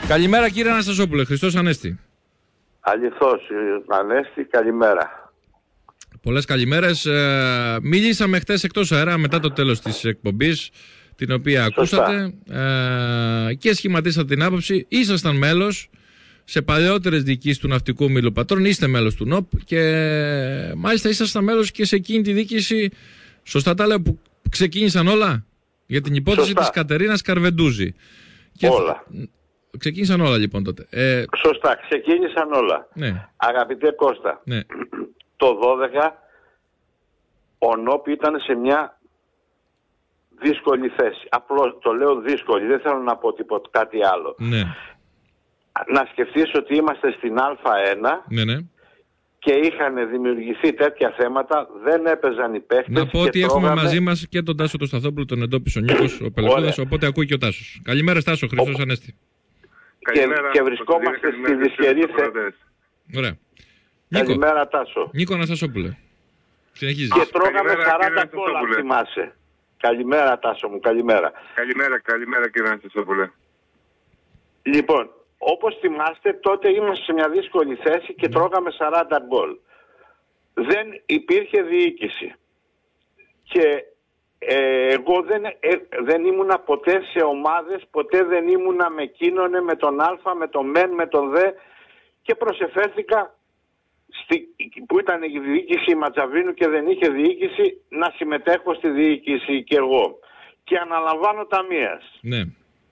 Καλημέρα κύριε Αναστασόπουλε, Χριστός Ανέστη. Αληθώς, Ανέστη, καλημέρα. Πολλές καλημέρες. Μιλήσαμε χτες εκτός αέρα μετά το τέλος της εκπομπής, την οποία ακούσατε και σχηματίσατε την άποψη. Ήσασταν μέλος σε παλαιότερες διοικήσεις του Ναυτικού Ομίλου Πατρών, είστε μέλος του ΝΟΠ και μάλιστα ήσασταν μέλος και σε εκείνη τη διοίκηση, σωστά τα λέω, που ξεκίνησαν όλα για την υπόθεση της Κατερίνας Καρβεντούζη. Όλα. Ξεκίνησαν όλα λοιπόν τότε. Σωστά, ξεκίνησαν όλα. Ναι. Αγαπητέ Κώστα, Ναι. το 12 ο ΝΟΠ ήταν σε μια δύσκολη θέση. Απλώς το λέω δύσκολη, δεν θέλω να πω τίποτα κάτι άλλο. Ναι. Να σκεφτείς ότι είμαστε στην Α1 Ναι. και είχαν δημιουργηθεί τέτοια θέματα, δεν έπαιζαν οι παίχτες. Να πω ότι έχουμε μαζί μας και τον Τάσο τον Σταθόπουλο, τον εντόπισε ο Νίκος, ο Πελεκούδας, οπότε ακούει και ο Τάσος. Καλημέρα Τάσο, Χριστός Ανέστη. Και βρισκόμαστε στη δυσχερή θέση. Ωραία. Καλημέρα Τάσο. Νίκο Αναστασόπουλε. Συνεχίζεις. Και τρώγαμε 40 γκολ, αν θυμάσαι. Καλημέρα Τάσο μου, καλημέρα. Καλημέρα κύριε Αναστασόπουλε. Λοιπόν, όπως θυμάστε τότε ήμασταν σε μια δύσκολη θέση και τρώγαμε 40 γκολ. Δεν υπήρχε διοίκηση. Και εγώ δεν ήμουνα ποτέ σε ομάδες, ποτέ δεν ήμουνα με εκείνον, με τον Α, με τον ΜΕΝ, με τον ΔΕ και προσεφέρθηκα που ήταν η διοίκηση Ματζαβίνου και δεν είχε διοίκηση να συμμετέχω στη διοίκηση και εγώ. Και αναλαμβάνω ταμείας. Ναι.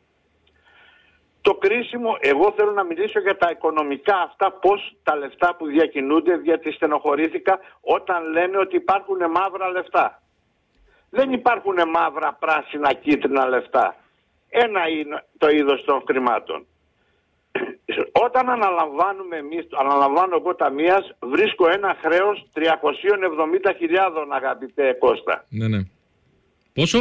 Το κρίσιμο, εγώ θέλω να μιλήσω για τα οικονομικά αυτά, πώς τα λεφτά που διακινούνται, γιατί στενοχωρήθηκα όταν λένε ότι υπάρχουν μαύρα λεφτά. Δεν υπάρχουν μαύρα, πράσινα, κίτρινα λεφτά. Ένα είναι το είδος των χρημάτων. Όταν αναλαμβάνω εγώ ταμείας, βρίσκω ένα χρέος 370.000, αγαπητέ Κώστα. Ναι. Πόσο?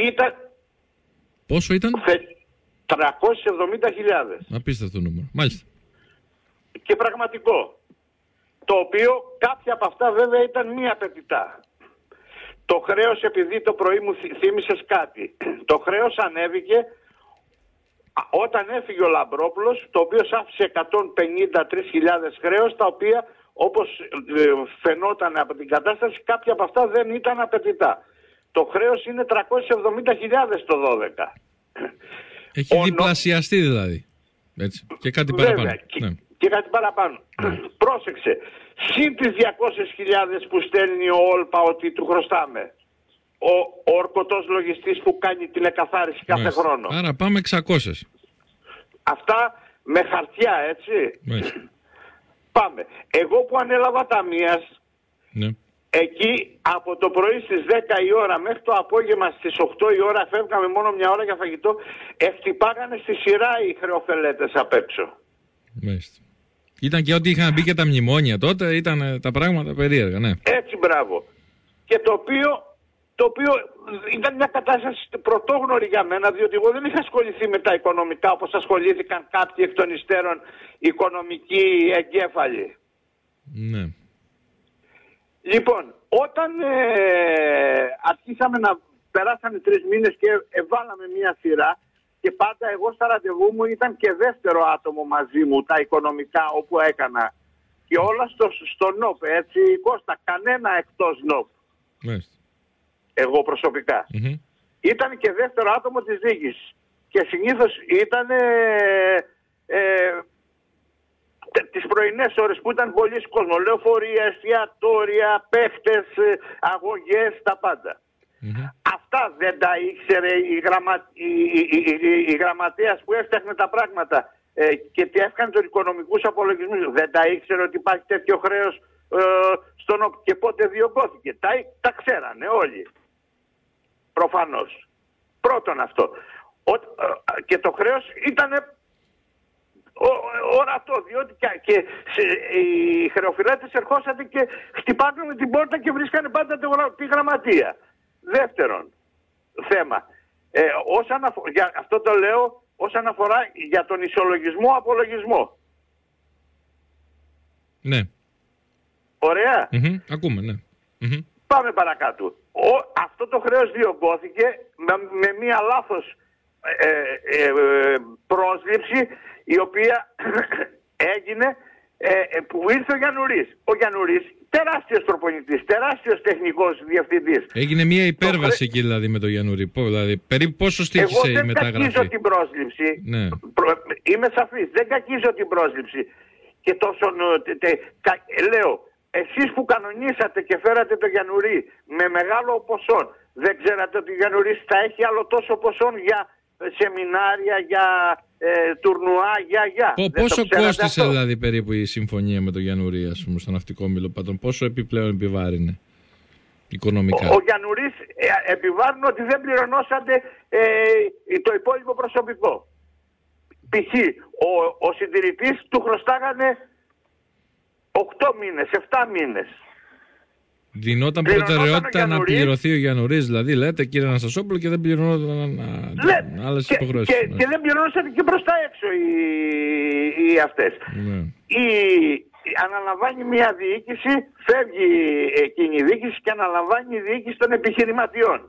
Πόσο ήταν? 370.000. Απίστευτο νούμερο. Μάλιστα. Και πραγματικό. Το οποίο κάποια από αυτά βέβαια ήταν μη απαιτητά. Το χρέος, επειδή το πρωί μου θύμισες κάτι, το χρέος ανέβηκε όταν έφυγε ο Λαμπρόπουλος, το οποίο άφησε 153.000 χρέος, τα οποία όπως φαινόταν από την κατάσταση, κάποια από αυτά δεν ήταν απαιτητά. Το χρέος είναι 370.000 το 12. Έχει διπλασιαστεί δηλαδή. Έτσι. Και κάτι παραπάνω. Βέβαια, και κάτι παραπάνω. Πρόσεξε. Συν τις 200.000 που στέλνει ο Όλπα ότι του χρωστάμε. Ο ορκωτός λογιστής που κάνει τηλεκαθάριση κάθε χρόνο. Άρα πάμε 600. Αυτά με χαρτιά, έτσι. Πάμε. Εγώ που ανέλαβα ταμείας, ναι, εκεί από το πρωί στις 10 η ώρα μέχρι το απόγευμα στις 8 η ώρα, φεύγαμε μόνο μια ώρα για φαγητό, χτυπάγανε στη σειρά οι χρεοφελέτες απ' έξω. Μάλιστα. Ήταν και ότι είχαν μπει και τα μνημόνια τότε, ήταν τα πράγματα περίεργα, ναι. Έτσι, μπράβο. Και το οποίο ήταν μια κατάσταση πρωτόγνωρη για μένα, διότι εγώ δεν είχα ασχοληθεί με τα οικονομικά όπως ασχολήθηκαν κάποιοι εκ των υστέρων οικονομικοί εγκέφαλοι. Ναι. Λοιπόν, όταν αρχίσαμε να περάσανε 3 μήνες και βάλαμε μια σειρά, και πάντα εγώ στα ραντεβού μου ήταν και δεύτερο άτομο μαζί μου τα οικονομικά όπου έκανα. Και όλα στο ΝΟΠ, έτσι, Κώστα, κανένα εκτός ΝΟΠ. Μάλιστα. Εγώ προσωπικά. Ήταν και δεύτερο άτομο της διοίκησης. Και συνήθως ήταν τις πρωινές ώρες που ήταν πολλοί κόσμο. Λεωφορεία, εστιατόρια, παίχτες, αγωγές, τα πάντα. Αυτά δεν τα ήξερε η γραμματέας που έφτιαχνε τα πράγματα και τι έφτιαχνε τους οικονομικούς απολογισμούς. Δεν τα ήξερε ότι υπάρχει τέτοιο χρέος και πότε διωγγώθηκε. Τα ξέρανε όλοι. Προφανώς. Πρώτον αυτό. Και το χρέος ήταν ορατό, διότι και οι χρεοφυλάτες ερχόσατε και χτυπάγανε την πόρτα και βρίσκανε πάντα τη γραμματεία. Δεύτερον θέμα, αυτό το λέω όσον αφορά για τον ισολογισμό-απολογισμό. Ναι. Ωραία. Ακούμε, ναι. Πάμε παρακάτω. Αυτό το χρέος διωγγώθηκε με μία λάθος πρόσληψη η οποία έγινε που ήρθε ο Γιαννουρής. Ο Γιαννουρής τεράστιος προπονητής, τεράστιος τεχνικός διευθυντής. Έγινε μια υπέρβαση εκεί δηλαδή με τον Γιαννουρή. Δηλαδή, περίπου πόσο στήχησε η μεταγραφή? Εγώ δεν κακίζω την πρόσληψη. Ναι. Είμαι σαφής. Δεν κακίζω την πρόσληψη. Και τόσο λέω, εσείς που κανονίσατε και φέρατε τον Γιαννουρή με μεγάλο ποσό, δεν ξέρατε ότι ο Γιαννουρής θα έχει άλλο τόσο ποσό για σεμινάρια, για τουρνουά, Πόσο κόστισε αυτό, δηλαδή περίπου η συμφωνία με τον Γιαννουρή, ας πούμε, στο ναυτικό Μήλο-Πατρών? Πόσο επιπλέον επιβάρυνε οικονομικά? Ο Γιαννουρής επιβάρυνε ότι δεν πληρωνόσατε το υπόλοιπο προσωπικό. Π.χ. ο συντηρητής του χρωστάγανε 8 μήνες, 7 μήνες. Δινόταν προτεραιότητα να πληρωθεί ο Γιαννουρής, δηλαδή λέτε, κύριε Αναστασόπουλο, και δεν πληρωνόταν άλλες υποχρεώσεις. Και δεν πληρώνονταν και προς τα έξω οι αυτές. Ναι. Αναλαμβάνει μια διοίκηση, φεύγει εκείνη η διοίκηση και αναλαμβάνει η διοίκηση των επιχειρηματιών.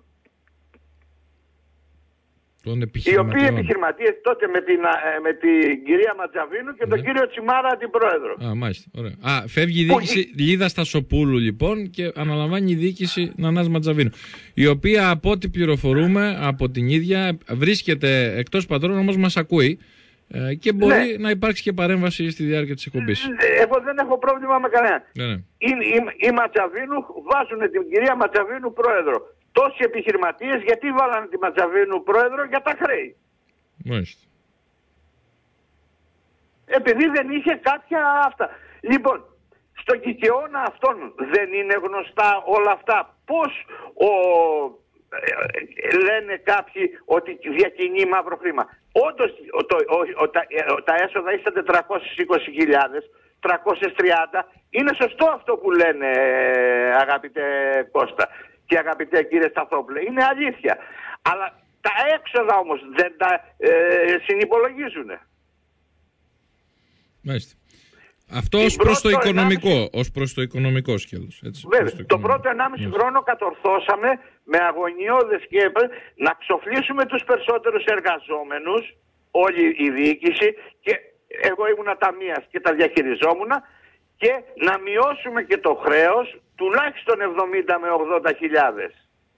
Οι οποίοι επιχειρηματίες τότε με την κυρία Ματζαβίνου και τον κύριο Τσιμάρα αντιπρόεδρο. Μάλιστα. Ωραία. Φεύγει η διοίκηση Λίδα Στασοπούλου λοιπόν και αναλαμβάνει η διοίκηση Νανάς Ματζαβίνου. Η οποία, από ό,τι πληροφορούμε από την ίδια, βρίσκεται εκτός Πατρών, όμως μας ακούει και μπορεί να υπάρξει και παρέμβαση στη διάρκεια της εκπομπής. Εγώ δεν έχω πρόβλημα με κανένα. Ναι. Η Ματζαβίνου βάζουν την κυρία Ματζαβίνου πρόεδρο. Τόσοι επιχειρηματίες γιατί βάλανε τη Ματζαβίνου πρόεδρο? Για τα χρέη. Μάλιστα. Επειδή δεν είχε κάποια αυτά. Λοιπόν, στον κικαιώνα αυτόν δεν είναι γνωστά όλα αυτά? Πώς λένε κάποιοι ότι διακινεί μαύρο χρήμα? Όντως τα έσοδα ήσαν 420.000, 330. Είναι σωστό αυτό που λένε, αγαπητέ Κώστα και αγαπητέ κύριε Σταθόπουλε, είναι αλήθεια. Αλλά τα έξοδα όμως δεν τα συνυπολογίζουν. Μάλιστα. Αυτό ως προς το οικονομικό, ως προς το οικονομικό σκέλος. Βέβαια, το πρώτο 1,5 χρόνο κατορθώσαμε με αγωνιώδες και να ξοφλήσουμε τους περισσότερους εργαζόμενους, όλη η διοίκηση, και εγώ ήμουνα ταμείας και τα διαχειριζόμουν, και να μειώσουμε και το χρέος τουλάχιστον 70 με 80.000.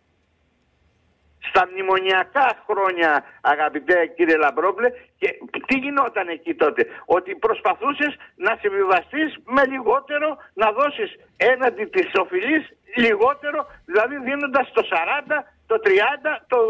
Στα μνημονιακά χρόνια, αγαπητέ κύριε Λαμπρόπουλε, και τι γινόταν εκεί τότε? Ότι προσπαθούσες να συμβιβαστείς με λιγότερο, να δώσεις έναντι της οφειλής λιγότερο, δηλαδή δίνοντας το 40, το 30, το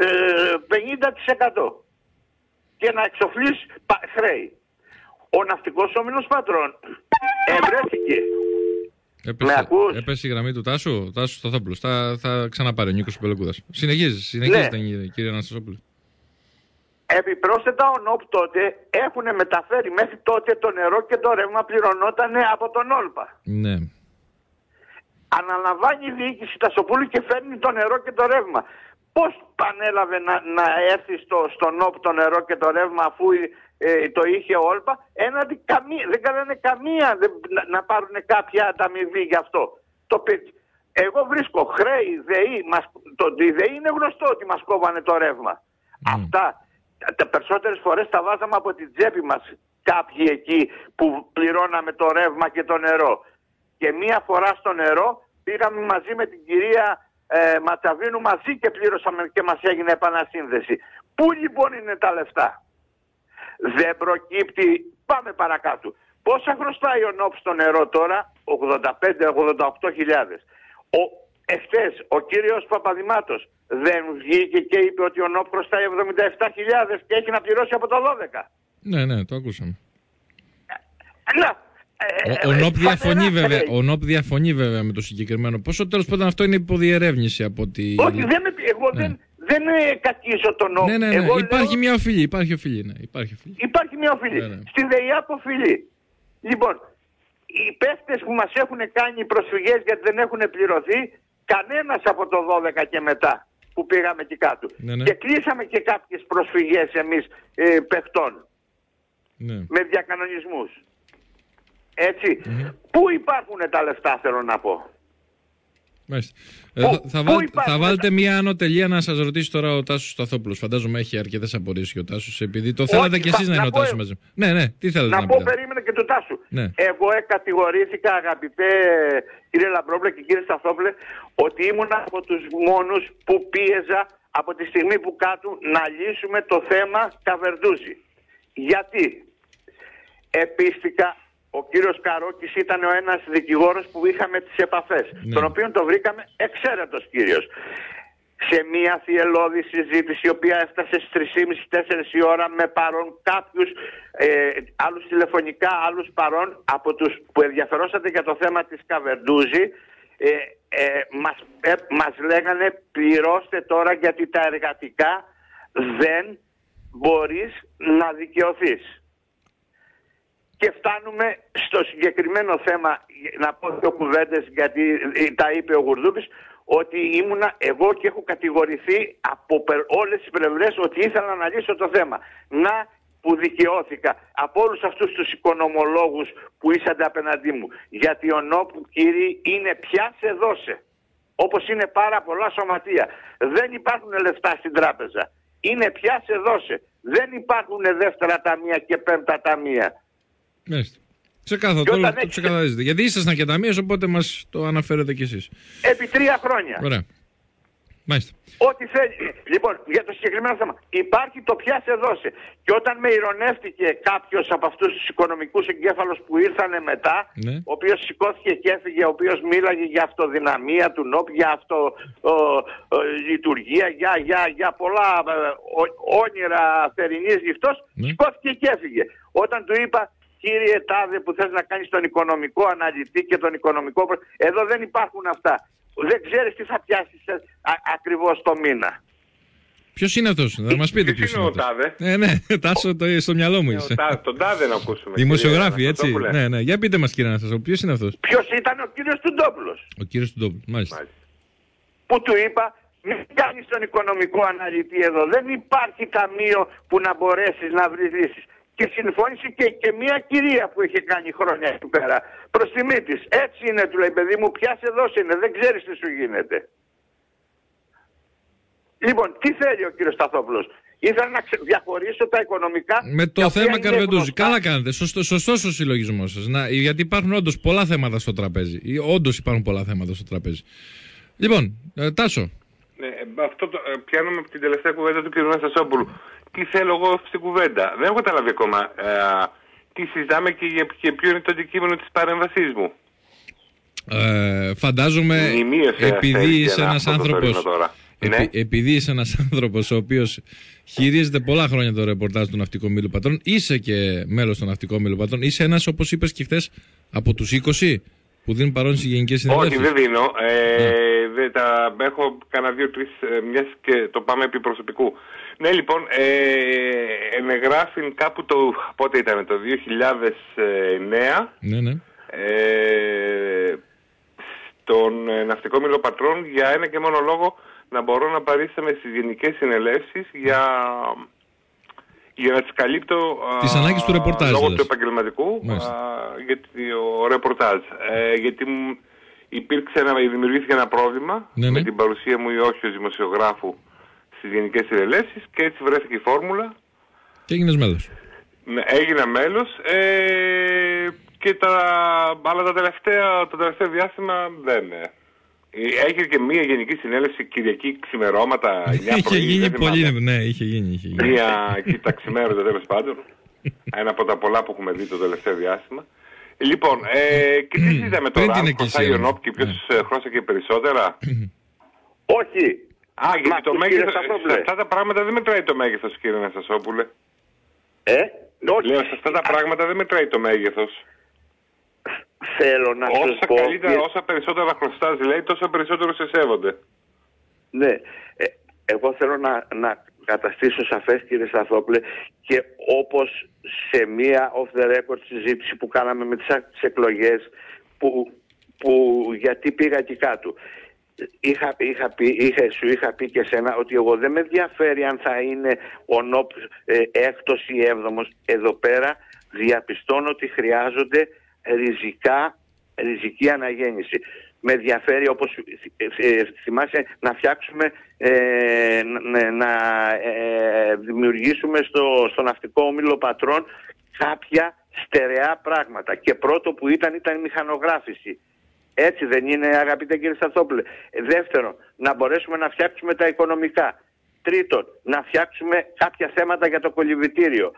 50% και να εξοφλείς χρέη. Ο Ναυτικός Όμιλος Πατρών ευρέθηκε. Έπεσε η γραμμή του Τάσου Σταθόπουλος. Θα ξαναπάρει ο Νίκος Πελεκούδας. Συνεχίζεται, κύριε Αναστασόπουλο. Επιπρόσθετα, ο ΝΟΠ τότε έχουν μεταφέρει, μέχρι τότε το νερό και το ρεύμα πληρωνόταν από τον Όλπα. Ναι. Αναλαμβάνει η διοίκηση Τασοπούλου και φέρνει το νερό και το ρεύμα. Πώς πανέλαβε να έρθει στο ΝΟΠ το νερό και το ρεύμα, αφού το είχε ο Όλπα? Δεν κάνανε καμία να πάρουν κάποια ανταμοιβή γι' αυτό. Εγώ βρίσκω χρέη, ΔΕΗ. Η ΔΕΗ είναι γνωστό ότι μας κόβανε το ρεύμα. Αυτά τα περισσότερες φορές τα βάζαμε από την τσέπη μας, κάποιοι εκεί που πληρώναμε το ρεύμα και το νερό. Και μία φορά στο νερό πήγαμε μαζί με την κυρία Ματσαβίνου μαζί και πλήρωσαμε και μας έγινε επανασύνδεση. Πού λοιπόν είναι τα λεφτά? Δεν προκύπτει. Πάμε παρακάτω. Πόσα χρωστάει ο ΝΟΠ στο νερό τώρα? 85-88.000. Εχθές ο κύριος Παπαδημάτος δεν βγήκε και είπε ότι ο ΝΟΠ χρωστάει 77.000 και έχει να πληρώσει από το 12? Ναι, το ακούσαμε. Ο ΝΟΠ διαφωνεί βέβαια με το συγκεκριμένο πόσο. Τέλος πάντων, αυτό είναι υποδιερεύνηση από τη... Όχι, εγώ δεν κακίζω τον ΝΟΠ. Ναι. Υπάρχει μια οφειλή. Υπάρχει μια οφειλή. Ναι. Στην ΔΕΙΑ οφειλή. Λοιπόν, οι παίχτες που μας έχουν κάνει προσφυγές γιατί δεν έχουν πληρωθεί, κανένας από το 12 και μετά που πήγαμε εκεί κάτω. Ναι. Και κλείσαμε και κάποιες προσφυγές εμείς παιχτών. Ναι. Με διακανονισμούς. Έτσι. Πού υπάρχουν τα λεφτά, θέλω να πω? Θα βάλετε μια ανωτελεία να σας ρωτήσει τώρα ο Τάσος Σταθόπουλος. Φαντάζομαι έχει αρκετές απορίες και ο Τάσος, επειδή το θέλατε κι εσείς να είναι ο Τάσος μαζί. Ναι, τι θέλετε να πείτε. Περίμενε και του Τάσου. Ναι. Εγώ κατηγορήθηκα, αγαπητέ κύριε Λαμπρόπουλε και κύριε Σταθόπουλε, ότι ήμουν από τους μόνους που πίεζα από τη στιγμή που κάτω να λύσουμε το θέμα Καβερντούζη. Γιατί επίστηκα. Ο κύριος Καρόκης ήταν ο ένας δικηγόρος που είχαμε τις επαφές, τον οποίον το βρήκαμε εξαίρετος κύριος. Σε μια θυελλώδη συζήτηση, η οποία έφτασε στις 3.30-4 η ώρα, με παρόν κάποιους, άλλους τηλεφωνικά, άλλους παρόν, από τους που ενδιαφερόσατε για το θέμα της Καβερντούζη, μας λέγανε πληρώστε τώρα γιατί τα εργατικά δεν μπορείς να δικαιωθείς. Και φτάνουμε στο συγκεκριμένο θέμα, να πω δύο κουβέντες γιατί τα είπε ο Γουρδούπης, ότι ήμουνα εγώ και έχω κατηγορηθεί από όλες τις πλευρές ότι ήθελα να λύσω το θέμα. Να που δικαιώθηκα από όλους αυτούς τους οικονομολόγους που ήσανται απέναντί μου. Γιατί ο νόπου κύριοι είναι πια σε δώσε. Όπως είναι πάρα πολλά σωματεία. Δεν υπάρχουν λεφτά στην τράπεζα. Είναι πια σε δώσε. Δεν υπάρχουν δεύτερα ταμεία και πέμπτα ταμεία. Ξεκάθαρο, το ξεκαθαρίζετε. Γιατί ήσασταν και ταμείες, οπότε μας το αναφέρετε κι εσείς. Επί 3 χρόνια. Ωραία. Μάλιστα. Ό,τι θέλει. Λοιπόν, για το συγκεκριμένο θέμα. Υπάρχει το πια σε δώσε. Και όταν με ηρωνεύτηκε κάποιος από αυτούς τους οικονομικούς εγκέφαλους που ήρθανε μετά, ο οποίος σηκώθηκε και έφυγε, ο οποίος μίλαγε για αυτοδυναμία του ΝΟΠ, για λειτουργία, για πολλά όνειρα θερινής γυφτός, σηκώθηκε και έφυγε. Όταν του είπα, κύριε Τάδε που θες να κάνεις τον οικονομικό αναλυτή και τον οικονομικό... Εδώ δεν υπάρχουν αυτά. Δεν ξέρεις τι θα πιάσεις ακριβώς το μήνα. Ποιος είναι αυτός, θα μας πείτε ποιος είναι αυτός. Ναι, Τάσο, στο μυαλό μου είσαι. Τον Τάδε να ακούσουμε. Δημοσιογράφοι, έτσι. Ναι, για πείτε μας κύριε Αναστασόπουλο, ποιος είναι αυτός. Ποιος ήταν ο κύριος Τουντόπουλος. Ο κύριος Τουντόπουλος, μάλιστα. Που του είπα, μην κάνεις τον οικονομικό αναλυτή εδώ. Δεν υπάρχει ταμείο που να μπορέσεις να βρεις λύσεις. Και συμφώνησε και μια κυρία που είχε κάνει χρόνια εκεί πέρα. Προς τιμή της. Έτσι είναι, του λέει, παιδί μου, πιάσε δώσε είναι, δεν ξέρεις τι σου γίνεται. Λοιπόν, τι θέλει ο κύριος Σταθόπουλος. Ήθελα να διαχωρίσω τα οικονομικά. Με το θέμα Καρβεντούζη. Καλά κάνετε. Σωστός ο συλλογισμός σας. Γιατί υπάρχουν όντως πολλά θέματα στο τραπέζι. Όντως υπάρχουν πολλά θέματα στο τραπέζι. Λοιπόν, Τάσο. Αυτό πιάνουμε από την τελευταία κουβέντα του κ. Αναστασόπουλου. Τι θέλω εγώ στην κουβέντα. Δεν έχω καταλάβει ακόμα τι συζητάμε και ποιο είναι το αντικείμενο της παρέμβασής μου. Φαντάζομαι επειδή είσαι ένας άνθρωπος επειδή είσαι ένας άνθρωπος ο οποίος χειρίζεται πολλά χρόνια το ρεπορτάζ του Ναυτικού Ομίλου Πατρών, είσαι και μέλος του Ναυτικού Ομίλου Πατρών, είσαι ένας, όπως είπες και χθες, από τους 20 που δίνουν παρόν στις γενικές συνελεύσεις. Όχι, δεν δίνω. Έχω κανένα 2-3 μιας και το πάμε επί προσωπικού. Ναι, λοιπόν, ενεγράφην κάπου πότε ήταν, το 2009, ναι. Στον Ναυτικό Ομίλο Πατρών για ένα και μόνο λόγο να μπορώ να παρίσταμαι στις γενικές συνελεύσεις για να τις καλύπτω τις ανάγκες του ρεπορτάζ, λόγω του επαγγελματικού για το ρεπορτάζ. Γιατί δημιουργήθηκε ένα πρόβλημα με την παρουσία μου ή όχι ως δημοσιογράφου στις γενικές συνελεύσεις και έτσι βρέθηκε η φόρμουλα. Και έγινες μέλος. Έγινα μέλος και αλλά το τελευταίο διάστημα δεν. Έγινε και μία γενική συνέλευση Κυριακή ξημερώματα, 9 πρωί. Είχε γίνει πολύ, ναι, είχε γίνει. Μία εκεί τα ξημέρωτα τέλος πάντων. Ένα από τα πολλά που έχουμε δει το τελευταίο διάστημα. Λοιπόν, και τι συζητάμε τώρα, αν χρωστάει ο ΝΟΠ και ποιος χρώστηκε περισσότερα. Όχι. Γιατί το μέγεθος, σε αυτά τα πράγματα δεν μετράει το μέγεθος, κύριε Αναστασόπουλε. Λέω, σε αυτά τα πράγματα δεν μετράει το μέγεθος. Θέλω να σας πω... Όσα περισσότερα χρωστάς, λέει, τόσο περισσότερο σε σέβονται. Ναι. Εγώ θέλω να καταστήσω σαφές, κύριε Σταθόπουλε, και όπως σε μία off the record συζήτηση που κάναμε με τις εκλογές, που γιατί πήγα εκεί κάτω. Σου είχα πει και σένα ότι εγώ δεν με ενδιαφέρει αν θα είναι ο ΝΟΠ έκτος ή έβδομος. Εδώ πέρα διαπιστώνω ότι χρειάζονται ριζική αναγέννηση. με ενδιαφέρει, όπως θυμάσαι, να φτιάξουμε, να δημιουργήσουμε στο ναυτικό όμιλο Πατρών κάποια στερεά πράγματα. Και πρώτο που ήταν η μηχανογράφηση. Έτσι δεν είναι, αγαπητέ κύριε Σταθόπουλε? Δεύτερον, να μπορέσουμε να φτιάξουμε τα οικονομικά. Τρίτον, να φτιάξουμε κάποια θέματα για το κολυβητήριο.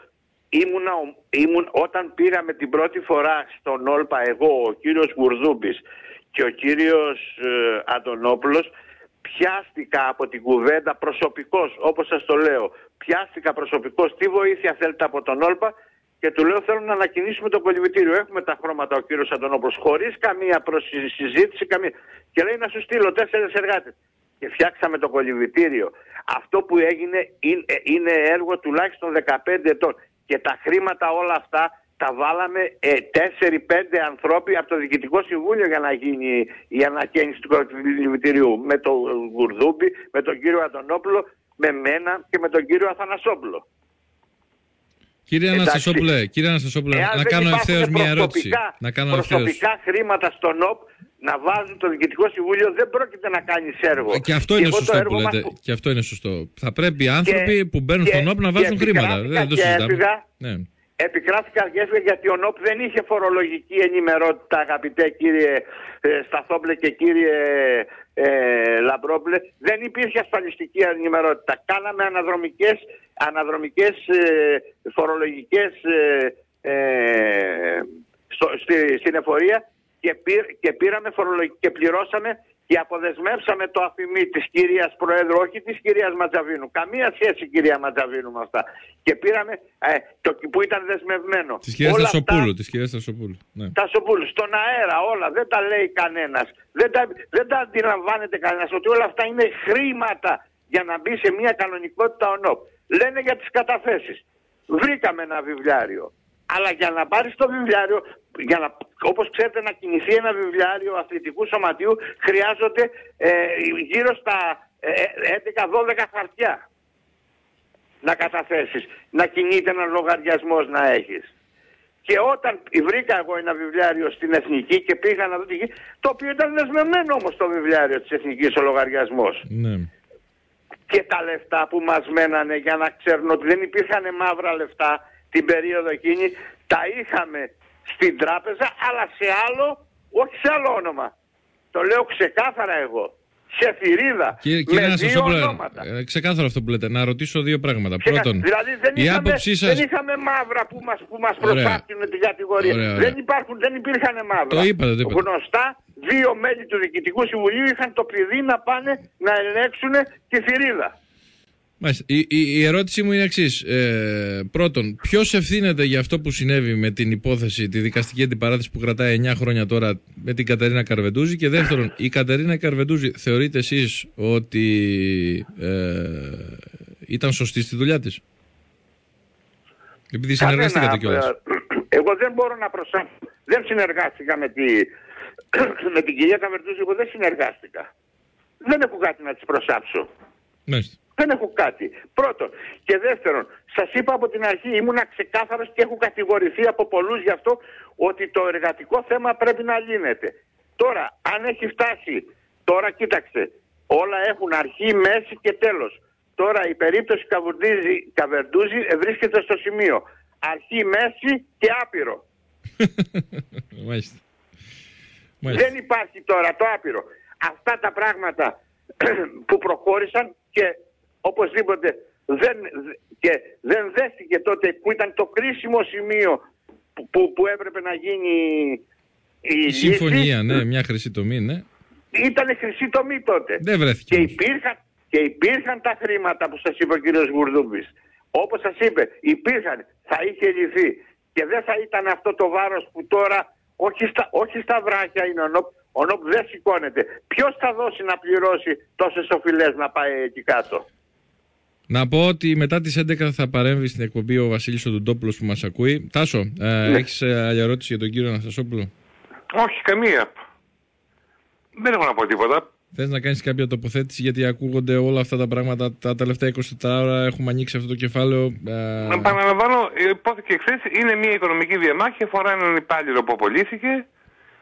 Όταν πήραμε την πρώτη φορά στον Όλπα, εγώ, ο κύριος Γουρδούμπης και ο κύριος Αντωνόπουλος, πιάστηκα από την κουβέντα προσωπικώς, όπως σας το λέω, πιάστηκα προσωπικώς τι βοήθεια θέλετε από τον Όλπα και του λέω θέλω να ανακοινήσουμε το κολυβητήριο. Έχουμε τα χρώματα, ο κύριος Αντωνόπουλος, χωρίς καμία συζήτηση, και λέει να σου στείλω 4 εργάτες. Και φτιάξαμε το κολυβητήριο. Αυτό που έγινε είναι έργο τουλάχιστον 15 ετών. Και τα χρήματα όλα αυτά τα βάλαμε 4-5 ανθρώποι από το Διοικητικό Συμβούλιο για να γίνει η ανακαίνιση του κολυβητηρίου. Με τον Γουρδούμπη, με τον κύριο Αντωνόπουλο, με μένα και με τον κύριο Αθανασόπουλο. Κύριε Αναστασόπουλε, να κάνω ευθέως μια ερώτηση. Προσωπικά χρήματα στο ΝΟΠ να βάζουν το Διοικητικό Συμβούλιο δεν πρόκειται να κάνει έργο. Και αυτό είναι σωστό που λέτε. Και αυτό είναι σωστό. Θα πρέπει οι άνθρωποι που μπαίνουν στο ΝΟΠ να βάζουν χρήματα. Δεν το συζητάμε. Επικράθηκα και έφυγα γιατί ο ΝΟΠ δεν είχε φορολογική ενημερότητα, αγαπητέ κύριε Σταθόπουλε και κύριε Λαμπρόπουλε. Δεν υπήρχε ασφαλιστική ενημερότητα. Κάναμε αναδρομικές φορολογικές στην εφορία και πήραμε και πληρώσαμε και αποδεσμεύσαμε το αφημί της κυρίας Προέδρου, όχι της κυρίας Ματζαβίνου. Καμία σχέση κυρία Ματζαβίνου με αυτά. Και πήραμε που ήταν δεσμευμένο. Της κυρίας Τασοπούλου. Ναι. Τασοπούλου, στον αέρα όλα, δεν τα λέει κανένας. Δεν τα αντιλαμβάνεται κανένας ότι όλα αυτά είναι χρήματα για να μπει σε μια κανονικότητα ο ΝΟΠ. Λένε για τις καταθέσεις. Βρήκαμε ένα βιβλιάριο. Αλλά για να πάρεις το βιβλιάριο, όπως ξέρετε να κινηθεί ένα βιβλιάριο αθλητικού σωματείου, χρειάζονται γύρω στα 11-12 χαρτιά να καταθέσεις, να κινείται ένα λογαριασμός να έχεις. Και όταν βρήκα εγώ ένα βιβλιάριο στην Εθνική και πήγα να δω το οποίο ήταν δεσμευμένο όμως το βιβλιάριο της Εθνικής ο λογαριασμός. Ναι. Και τα λεφτά που μας μένανε, για να ξέρουν ότι δεν υπήρχαν μαύρα λεφτά την περίοδο εκείνη, τα είχαμε στην τράπεζα, αλλά σε άλλο, όχι σε άλλο όνομα. Το λέω ξεκάθαρα εγώ. Σε θηρίδα. Με δύο ονόματα. Ξεκάθαρο αυτό που λέτε. Να ρωτήσω 2 πράγματα. Πρώτον, δηλαδή δεν είχαμε μαύρα που μας προφάπτουν την κατηγορία. Δεν υπήρχαν μαύρα. Το είπατε. Γνωστά 2 μέλη του Διοικητικού Συμβουλίου είχαν το κλειδί να πάνε να ελέγξουν τη θηρίδα. Η ερώτησή μου είναι εξής. Πρώτον, ποιος ευθύνεται για αυτό που συνέβη με την υπόθεση, τη δικαστική αντιπαράθεση που κρατάει 9 χρόνια τώρα με την Κατερίνα Καρβεντούζη? Και δεύτερον, η Κατερίνα Καρβεντούζη θεωρείτε εσείς ότι ήταν σωστή στη δουλειά της? Επειδή συνεργαστήκατε κιόλας. Εγώ δεν μπορώ να προσάψω. Δεν συνεργάστηκα με την κυρία Καρβεντούζη. Εγώ δεν συνεργάστηκα. Δεν έχω κάτι να της προσάψω. Μάλιστα. Δεν έχω κάτι. Πρώτον. Και δεύτερον, σας είπα από την αρχή, ήμουνα ξεκάθαρος και έχω κατηγορηθεί από πολλούς γι' αυτό, ότι το εργατικό θέμα πρέπει να λύνεται. Τώρα, αν έχει φτάσει, τώρα κοίταξε, όλα έχουν αρχή, μέση και τέλος. Τώρα η περίπτωση Καβερντούζη βρίσκεται στο σημείο αρχή, μέση και άπειρο. Μάλιστα. Δεν υπάρχει τώρα το άπειρο. Αυτά τα πράγματα που προχώρησαν και οπωσδήποτε δεν δέστηκε τότε που ήταν το κρίσιμο σημείο που έπρεπε να γίνει η συμφωνία, ναι, μια χρυσή τομή, ναι. Ήταν χρυσή τομή τότε. Δεν βρέθηκε. Και υπήρχαν τα χρήματα που σας είπε ο κύριος Γουρδούμπης. Όπως σας είπε, θα είχε λυθεί. Και δεν θα ήταν αυτό το βάρος που τώρα, όχι στα βράχια είναι ο ΝΟΠ δεν σηκώνεται. Ποιος θα δώσει να πληρώσει τόσες οφειλές να πάει εκεί κάτω? Να πω ότι μετά τις 11 θα παρέμβει στην εκπομπή ο Βασίλης ο Ντουντόπουλος που μας ακούει. Τάσο, έχεις άλλη ερώτηση για τον κύριο Αναστασόπουλο? Όχι, καμία. Δεν έχω να πω τίποτα. Θες να κάνεις κάποια τοποθέτηση, γιατί ακούγονται όλα αυτά τα πράγματα τα τελευταία 24 ώρα, έχουμε ανοίξει αυτό το κεφάλαιο. Επαναλαμβάνω, υπόθηκε εχθές, είναι μια οικονομική διαμάχη, αφορά έναν υπάλληλο που απολύθηκε,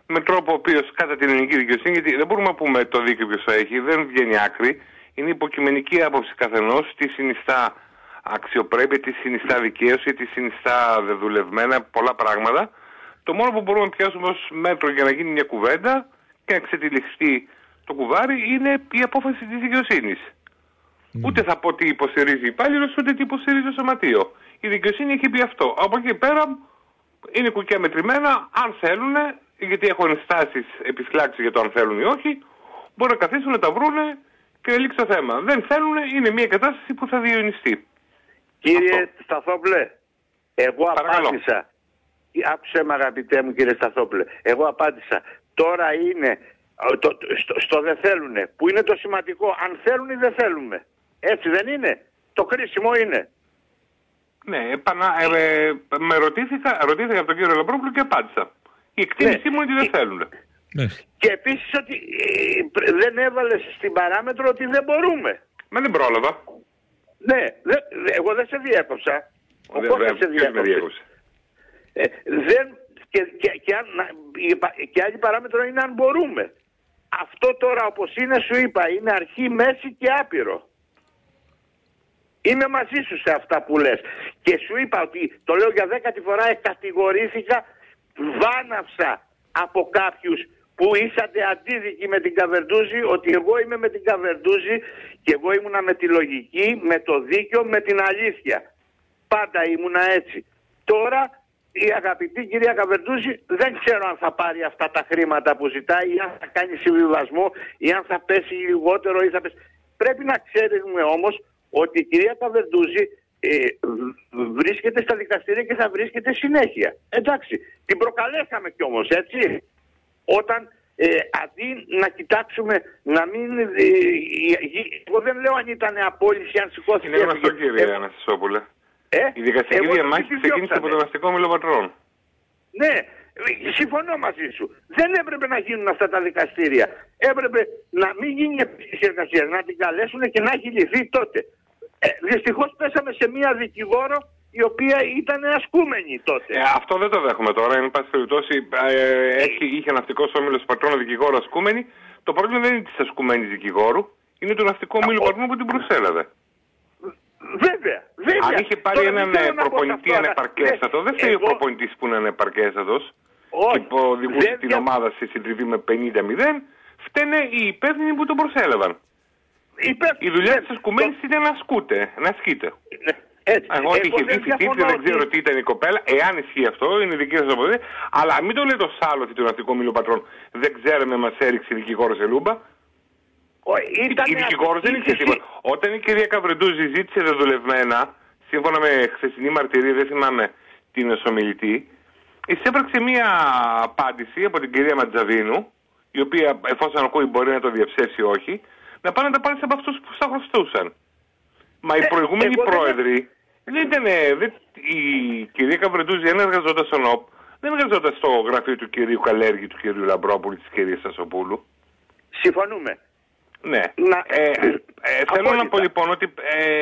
με τρόπο ο οποίος κατά την ελληνική δικαιοσύνη, γιατί δεν μπορούμε να πούμε το δίκαιο ποιος το έχει, δεν βγαίνει άκρη, είναι υποκειμενική άποψη καθενός, τι συνιστά αξιοπρέπεια, τι συνιστά δικαίωση, τι συνιστά δεδουλευμένα, πολλά πράγματα. Το μόνο που μπορούμε να πιάσουμε ως μέτρο για να γίνει μια κουβέντα και να ξετυλιχθεί το κουβάρι είναι η απόφαση της δικαιοσύνης. Ούτε θα πω τι υποστηρίζει υπάλληλος, ούτε τι υποστηρίζει το σωματείο. Η δικαιοσύνη έχει πει αυτό. Από εκεί πέρα είναι κουκιά μετρημένα, αν θέλουν, γιατί έχουν ενστάσεις επιφυλάξεις για το αν θέλουν ή όχι, μπορούν να καθίσουν να τα βρούνε και να λήξει το θέμα. Δεν θέλουν, είναι μια κατάσταση που θα διαιωνιστεί. Κύριε Σταθόπουλε, εγώ απάντησα. Άκουσε με αγαπητέ μου κύριε Σταθόπουλε. Εγώ απάντησα. Τώρα είναι στο δεν θέλουνε, που είναι το σημαντικό. Αν θέλουν ή δεν θέλουμε. Έτσι δεν είναι. Το κρίσιμο είναι. Ναι, με ρωτήθηκα από τον κύριο Λαμπρόπουλο και απάντησα. Η εκτίμησή μου είναι ότι δεν θέλουν. Και επίσης ότι δεν έβαλες στην παράμετρο ότι δεν μπορούμε. Μα δεν πρόλαβα. Ναι, εγώ δεν σε διέκοψα. Ο Κώστας σε διέκοψε. Και άλλη παράμετρο είναι αν μπορούμε. Αυτό τώρα όπως είναι σου είπα είναι αρχή, μέση και άπειρο. Είμαι μαζί σου σε αυτά που λες. Και σου είπα ότι, το λέω για 10η φορά, κατηγορήθηκα βάναυσα από κάποιους που ήσατε αντίδικοι με την Καβερντούζη, ότι εγώ είμαι με την Καβερντούζη και εγώ ήμουνα με τη λογική, με το δίκαιο, με την αλήθεια. Πάντα ήμουνα έτσι. Τώρα η αγαπητή κυρία Καβερντούζη δεν ξέρω αν θα πάρει αυτά τα χρήματα που ζητάει ή αν θα κάνει συμβιβασμό ή αν θα πέσει λιγότερο ή θα πέσει. Πρέπει να ξέρουμε όμως ότι η κυρία Καβερντούζη βρίσκεται στα δικαστήρια και θα βρίσκεται συνέχεια. Εντάξει, την προκαλέσαμε κι όμως, έτσι. Όταν αντί να κοιτάξουμε να μην... εγώ δεν λέω αν ήταν απόλυση, αν σηκώθηκε... Είναι γνωστό κύριε Αναστασόπουλε. Η δικαστική διαμάχη ξεκίνησε από τον αστικό μιλοπατρόν. Ναι, συμφωνώ μαζί σου. Δεν έπρεπε να γίνουν αυτά τα δικαστήρια. Έπρεπε να μην γίνει επίσης εργασία, να την καλέσουν και να έχει λυθεί τότε. Δυστυχώς πέσαμε σε μία δικηγόρο η οποία ήταν ασκούμενη τότε. Αυτό δεν το δέχομαι τώρα. Εν πάση περιπτώσει, είχε ναυτικός όμιλος πατρόνο δικηγόρο ασκούμενη. Το πρόβλημα δεν είναι της ασκουμένης δικηγόρου, είναι του ναυτικού όμιλου πατρόνου που την προσέλαβε. Βέβαια. Αν είχε πάρει έναν προπονητή ανεπαρκέστατο, δεν φταίει ο προπονητής που είναι ανεπαρκέστατος και υποδηγούσε την ομάδα σε συντριβή με 50-0, φταίνε οι υπεύθυνοι που τον προσέλαβαν. Η δουλειά της ασκουμένης ήταν να ασκείται. Εγώ ότι είχε δει φοιτήτρια, δεν ξέρω τι ήταν η κοπέλα. Εάν ισχύει αυτό, είναι δική σας αποδοχή. Αλλά μην το λέτε το σάλωτη του ναυτικού όμιλου πατρών. Δεν ξέρουμε, μας έριξε η δικηγόρος σε λούμπα. Η δικηγόρος δεν είχε τίποτα. Όταν η κυρία Καβρεντούζη ζήτησε δεδουλευμένα, σύμφωνα με χθεσινή μαρτυρία, δεν θυμάμαι την ομιλητή, εισέπραξε μία απάντηση από την κυρία Ματζαβίνου, η οποία εφόσον ακούει μπορεί να το διαψεύσει όχι, να πάνε να τα πάρει από αυτούς που στα χρωστούσαν. Μα οι προηγούμενοι πρόεδροι δεν ήταν. Η κυρία Καβρεντούζη δεν εργαζόταν στον ΟΠ, δεν εργαζόταν στο γραφείο του κυρίου Καλέργη, του κυρίου Λαμπρόπουλου, της κυρίας Σασοπούλου. Συμφωνούμε. Ναι. Θέλω να πω λοιπόν ότι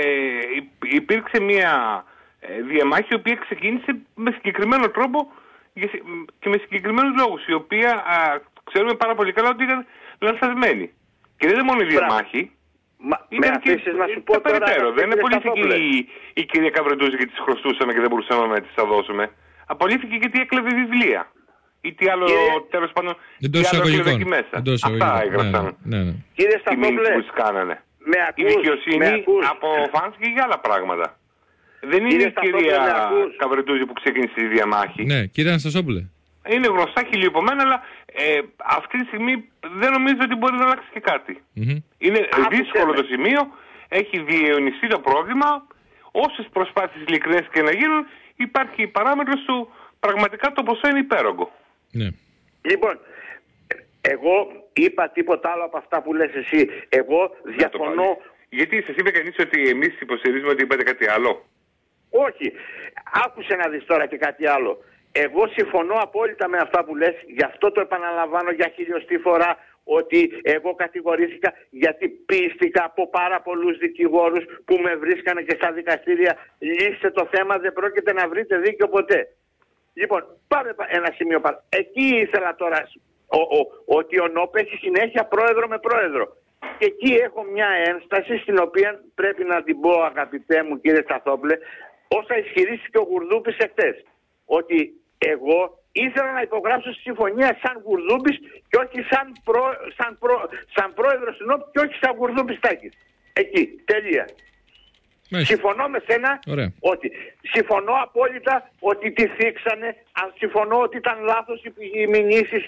υπήρξε μια διαμάχη η οποία ξεκίνησε με συγκεκριμένο τρόπο και με συγκεκριμένους λόγους, η οποία ξέρουμε πάρα πολύ καλά ότι ήταν λανθασμένη. Και δεν είναι μόνο η διαμάχη. Με αφήσεις να σου πω τώρα... Δεν απολύθηκε η κυρία Καβρεντούζη και τις χρωστούσαμε και δεν μπορούσαμε να τις τα δώσουμε. Απολύθηκε γιατί έκλεβε βιβλία. Ή τι άλλο, τέλος πάντων, τι άλλο έκλεβε εκεί μέσα. Αυτά έγραψαν. Κύριε Σταθόπουλε, η δικαιοσύνη αποφάνθηκε για άλλα πράγματα. Δεν είναι η κυρία Καβρεντούζη που ξεκίνησε τη διαμάχη. Ναι, κύριε Αναστασόπουλε. Είναι γνωστά χιλιοπομένα, αλλά αυτή τη στιγμή δεν νομίζω ότι μπορεί να αλλάξει και κάτι. Είναι δύσκολο το σημείο, έχει διαιωνιστεί το πρόβλημα. Όσες προσπάθειες ειλικρινές και να γίνουν, υπάρχει η παράμετρος του πραγματικά το ποσό είναι υπέρογκο. Ναι. Λοιπόν, εγώ είπα τίποτα άλλο από αυτά που λες εσύ. Εγώ διαφωνώ. Γιατί σας είπε κανείς ότι εμείς υποστηρίζουμε ότι είπατε κάτι άλλο? Όχι. Άκουσε να δεις τώρα και κάτι άλλο. Εγώ συμφωνώ απόλυτα με αυτά που λες, γι' αυτό το επαναλαμβάνω για χιλιοστή φορά, ότι εγώ κατηγορήθηκα γιατί πίστηκα από πάρα πολλούς δικηγόρους που με βρίσκανε και στα δικαστήρια. Λύστε το θέμα, δεν πρόκειται να βρείτε δίκιο ποτέ. Λοιπόν, πάμε ένα σημείο πάνω. Εκεί ήθελα τώρα, ότι ο ΝΟΠ έχει συνέχεια πρόεδρο με πρόεδρο. Και εκεί έχω μια ένσταση στην οποία πρέπει να την πω, αγαπητέ μου κύριε Σταθόπουλε, όσα ισχυρίστηκε ο Γουρδούπης εχθές. Ότι εγώ ήθελα να υπογράψω στη συμφωνία σαν Γουρδούπης και όχι σαν πρόεδρος του ΝΟΠ και όχι σαν Γουρδούπης Τάκης. Εκεί, τελεία. Συμφωνώ με σένα. Ωραία. Ότι συμφωνώ απόλυτα ότι τη θίξανε. Συμφωνώ ότι ήταν λάθος οι μηνύσεις.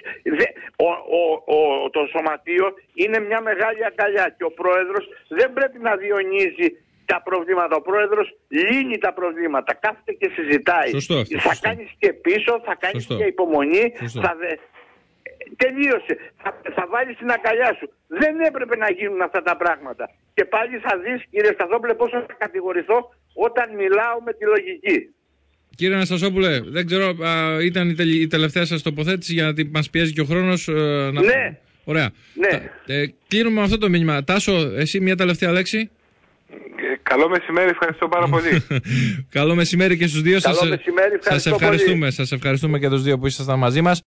Το σωματείο είναι μια μεγάλη αγκαλιά και ο πρόεδρος δεν πρέπει να διονύζει τα προβλήματα. Ο πρόεδρος λύνει τα προβλήματα. Κάθεται και συζητάει. Θα κάνεις και πίσω, θα κάνεις και υπομονή. Τελείωσε. Θα βάλεις την αγκαλιά σου. Δεν έπρεπε να γίνουν αυτά τα πράγματα. Και πάλι θα δεις, κύριε Σταθόπουλε, πόσο θα κατηγορηθώ όταν μιλάω με τη λογική. Κύριε Αναστασόπουλε, δεν ξέρω, ήταν η τελευταία σας τοποθέτηση γιατί μας πιέζει και ο χρόνος. Ναι. Ωραία. Ναι. Κλείνουμε με αυτό το μήνυμα. Τάσο, εσύ μια τελευταία λέξη. Καλό μεσημέρι, ευχαριστώ πάρα πολύ. Καλό μεσημέρι και στους δύο. Καλό μεσημέρι, ευχαριστώ πολύ. Σας ευχαριστούμε και τους δύο που ήσασταν μαζί μας.